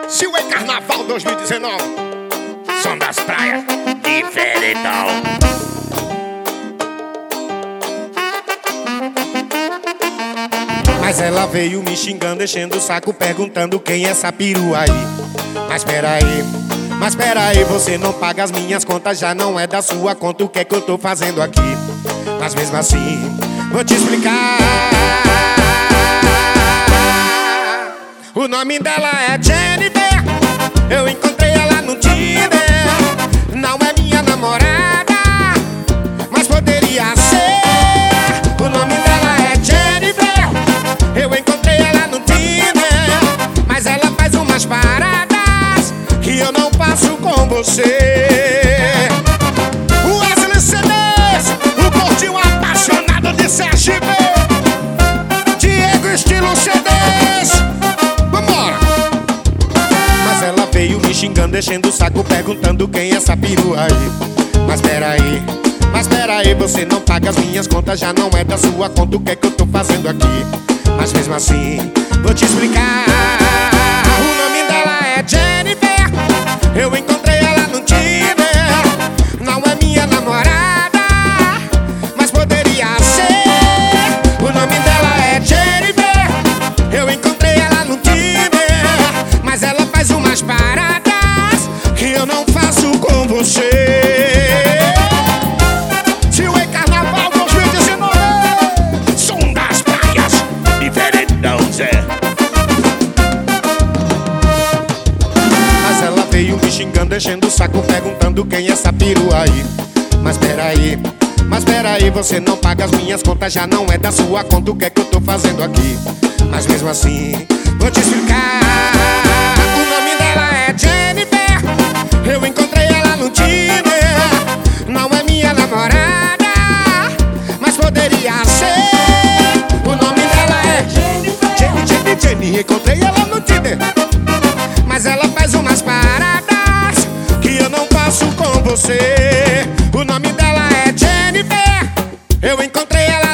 Silway Carnaval 2019. Som das praias, diferentão. Mas ela veio me xingando, enchendo o saco, perguntando quem é essa perua aí. Mas peraí, você não paga as minhas contas, já não é da sua conta, o que é que eu tô fazendo aqui? Mas mesmo assim, vou te explicar. O nome dela é Jennifer, eu encontrei ela no Tinder. Não é minha namorada, mas poderia ser. O nome dela é Jennifer, eu encontrei ela no Tinder. Mas ela faz umas paradas que eu não faço com você. O Wesley CDs, o gordinho apaixonado de CRB. Diego estilo CDs. Vambora! Mas ela veio me xingando, enchendo o saco, perguntando quem é essa perua aí. Mas peraí, você não paga as minhas contas, já não é da sua conta, o que é que eu tô fazendo aqui? Mas mesmo assim, vou te explicar. O nome dela é Jennifer, eu encontrei ela no Tinder. Não é minha namorada, mas poderia ser. O nome dela é Jennifer, eu encontrei ela no Tinder. Mas ela faz umas paradas que eu não faço com você. Silway Carnaval 2019. Som das praias, diferentão, Zé. Mas ela veio me xingando, enchendo o saco, perguntando quem é essa perua aí. Mas peraí, você não paga as minhas contas, já não é da sua conta, o que é que eu tô fazendo aqui? Mas mesmo assim, vou te explicar. O nome dela é Jennifer, eu encontrei ela no Tinder. Não é minha namorada, mas poderia ser. O nome dela é Jenny, encontrei ela no Tinder. Mas ela faz umas paradas que eu não faço com você. O nome dela é Jennifer, eu encontrei ela